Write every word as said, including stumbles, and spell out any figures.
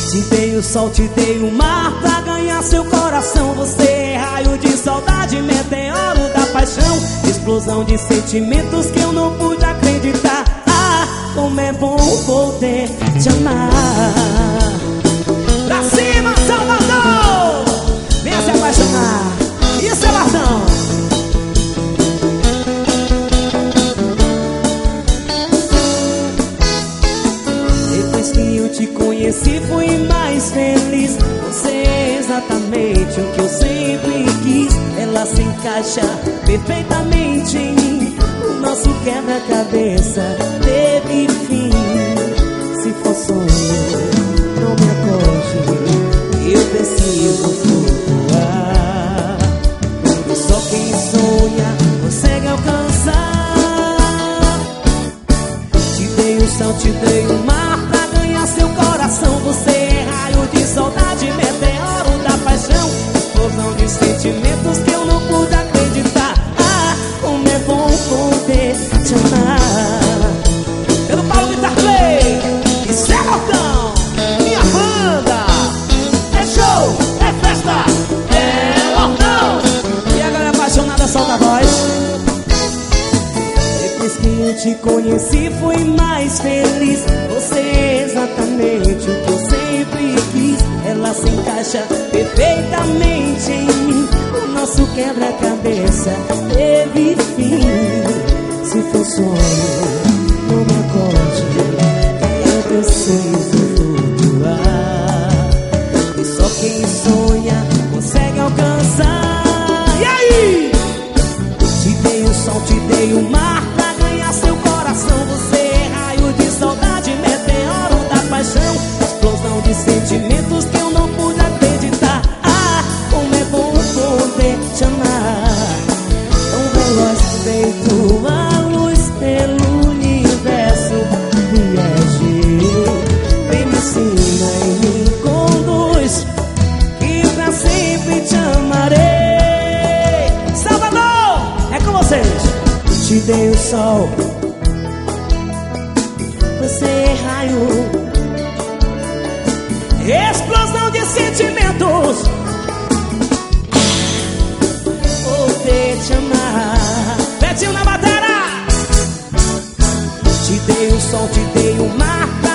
Te dei o sol, te dei o mar pra ganhar seu coração. Você é raio de saudade, meteoro da paixão, explosão de sentimentos que eu não pude acreditar. Ah, como é bom poder te amar. Pra cima, Salvador! Venha se apaixonar. Isso é Martão. Depois que eu te conheci fui mais feliz. Você é exatamente o que eu sempre quis. Ela se encaixa perfeitamente em mim. O nosso quebra-cabeça teve fim. Se for sonho, não me acorde, eu preciso flutuar. E só quem sonha consegue alcançar. Te dei o céu, te dei o mar pra ganhar seu coração. Você é raio de saudade, meteoro da paixão, explosão de sentimentos que eu não pude acreditar. Ah, como é bom poder te amar. Pelo Paulo Guitar Play, isso é Martão, minha banda. É show, é festa, é Martão. E a galera apaixonada solta a voz. Depois que eu te conheci fui mais feliz. Você é exatamente o que eu sempre quis. Ela se encaixa perfeitamente em mim. O nosso quebra-cabeça teve fim. Se for sonho, não me acorde, eu preciso flutuar. E só quem sonha consegue alcançar. E aí? Te dei o sol, te dei o mar pra ganhar seu coração. Você é raio de saudade, meteoro da paixão, explosão de sentimentos que eu não pude acreditar. Ah, como é bom poder te amar. Tão veloz feito a luz pelo universo. Viajei, vem me ensina e me conduz, que pra sempre te amarei. Salvador, é com vocês. Te dei o sol, você é raio, explosão de sentimentos, poder te amar. Betinho na bateria. Te dei o sol, te dei o mar